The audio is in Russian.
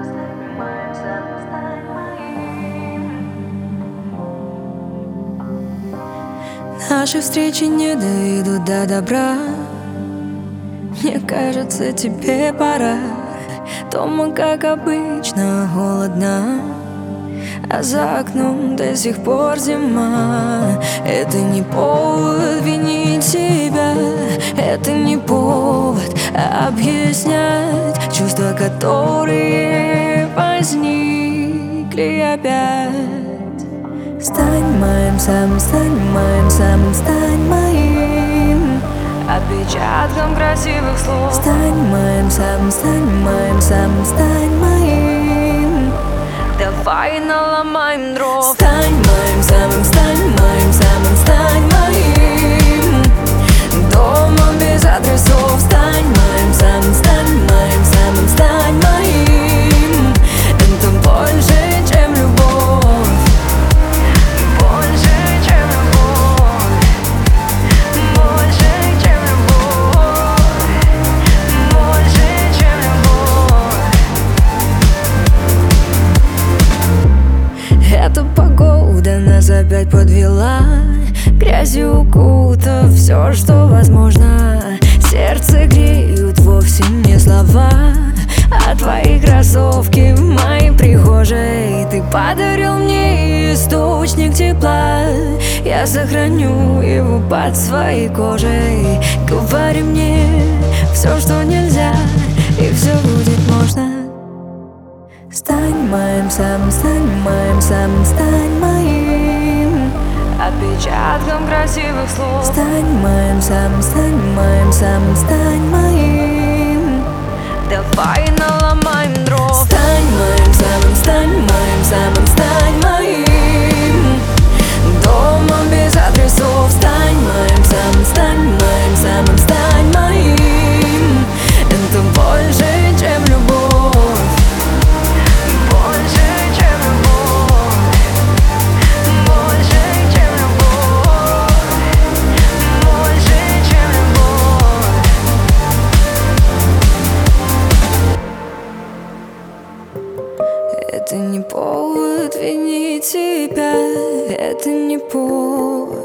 Наши встречи не доведут до добра. Мне кажется, тебе пора. Дома, как обычно, холодно, а за окном до сих пор зима. Это не повод винить себя, это не повод объяснять чувства, которые возникли опять. Стань моим самым, стань моим самым, стань моим отпечатком красивых слов. Стань моим самым, стань моим самым, стань моим. Давай наломаем дров. Стань моим самым, стань моим самым, стань моим. Дома без адресов. Стань моим самым, стань моим самым, стань моим. Это больше, чем любовь. Больше, чем любовь. Больше, чем любовь. Больше, чем любовь. Эта погода нас опять подвела, грязью укутав все, что возможно. Сердце греют вовсе не слова, а твои кроссовки в моей прихожей. Ты подарил мне источник тепла, я сохраню его под своей кожей. Говори мне все, что нельзя, и все будет можно. Стань моим самым, стань моим самым, стань моим отпечатком красивых слов. Стань моим самым, стань моим самым, стань моим. Давай наломаем дров. Стань моим самым, стань моим самым, стань моим. Дома без адресов. Стань моим самым, стань моим самым, стань моим. Это больше, чем любовь. Больше, чем любовь. Больше, чем любовь. Больше, чем любовь. Это не повод винить себя, это не повод